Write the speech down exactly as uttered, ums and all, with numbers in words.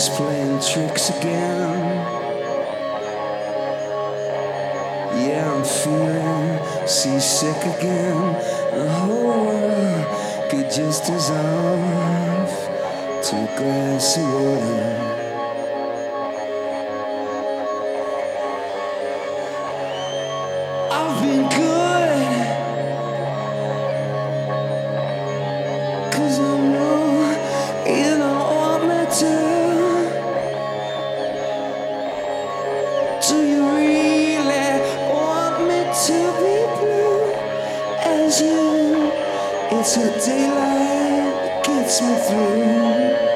is playing tricks again. Yeah, I'm feeling seasick again. The whole world could just dissolve to a glass of water. I've been good, 'cause I know you don't want me to. Do you really want me to be blue as you? It's a daylight that gets me through.